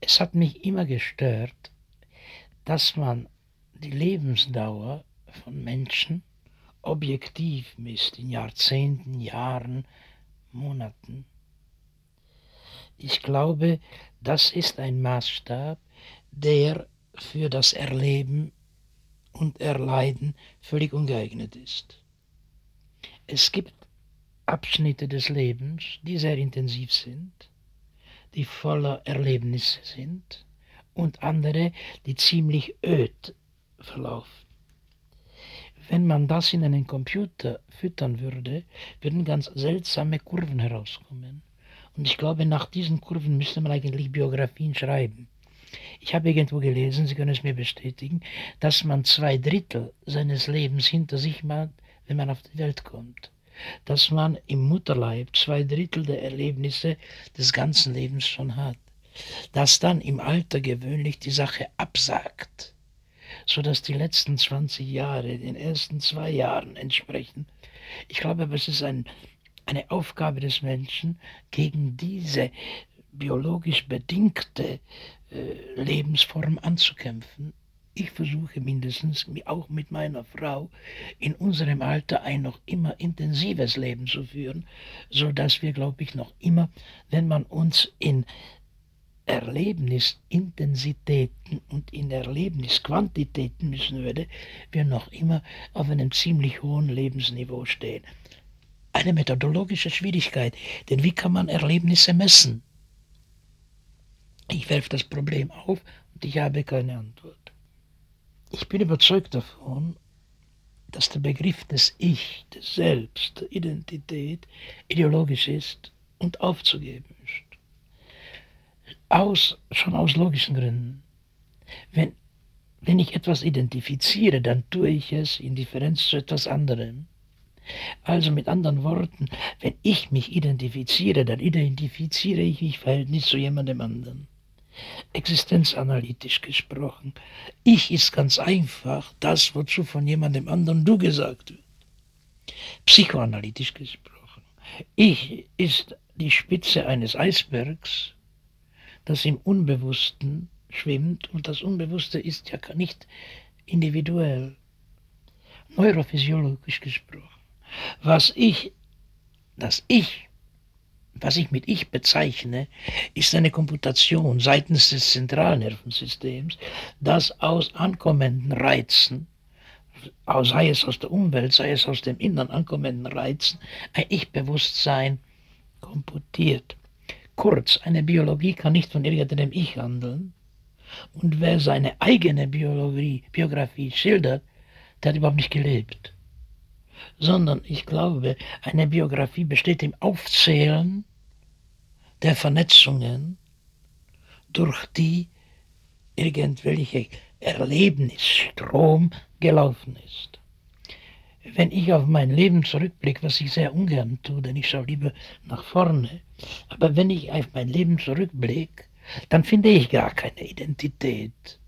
Es hat mich immer gestört, dass man die Lebensdauer von Menschen objektiv misst in Jahrzehnten, Jahren, Monaten. Ich glaube, das ist ein Maßstab, der für das Erleben und Erleiden völlig ungeeignet ist. Es gibt Abschnitte des Lebens, die sehr intensiv sind, die voller Erlebnisse sind, und andere, die ziemlich öd verlaufen. Wenn man das in einen Computer füttern würde, würden ganz seltsame Kurven herauskommen. Und ich glaube, nach diesen Kurven müsste man eigentlich Biografien schreiben. Ich habe irgendwo gelesen, Sie können es mir bestätigen, dass man 2/3 seines Lebens hinter sich hat, wenn man auf die Welt kommt. Dass man im Mutterleib 2/3 der Erlebnisse des ganzen Lebens schon hat. Dass dann im Alter gewöhnlich die Sache absagt, sodass die letzten 20 Jahre den ersten 2 Jahren entsprechen. Ich glaube aber, es ist eine Aufgabe des Menschen, gegen diese biologisch bedingte Lebensform anzukämpfen. Ich versuche mindestens, auch mit meiner Frau, in unserem Alter ein noch immer intensives Leben zu führen, sodass wir, glaube ich, noch immer, wenn man uns in Erlebnisintensitäten und in Erlebnisquantitäten messen würde, wir noch immer auf einem ziemlich hohen Lebensniveau stehen. Eine methodologische Schwierigkeit, denn wie kann man Erlebnisse messen? Ich werfe das Problem auf und ich habe keine Antwort. Ich bin überzeugt davon, dass der Begriff des Ich, des Selbst, der Identität ideologisch ist und aufzugeben ist. Schon aus logischen Gründen. Wenn ich etwas identifiziere, dann tue ich es in Differenz zu etwas anderem. Also mit anderen Worten, wenn ich mich identifiziere, dann identifiziere ich mich im Verhältnis zu jemandem anderen. Existenzanalytisch gesprochen. Ich ist ganz einfach das, wozu von jemandem anderen du gesagt wird. Psychoanalytisch gesprochen. Ich ist die Spitze eines Eisbergs, das im Unbewussten schwimmt, und das Unbewusste ist ja nicht individuell. Neurophysiologisch gesprochen. Was ich mit Ich bezeichne, ist eine Komputation seitens des Zentralnervensystems, das aus ankommenden Reizen, sei es aus der Umwelt, sei es aus dem Innern ankommenden Reizen, ein Ich-Bewusstsein komputiert. Kurz, eine Biologie kann nicht von irgendeinem Ich handeln. Und wer seine eigene Biografie schildert, der hat überhaupt nicht gelebt. Sondern ich glaube, eine Biografie besteht im Aufzählen der Vernetzungen, durch die irgendwelche Erlebnisstrom gelaufen ist. Wenn ich auf mein Leben zurückblicke, was ich sehr ungern tue, denn ich schaue lieber nach vorne, aber wenn ich auf mein Leben zurückblicke, dann finde ich gar keine Identität.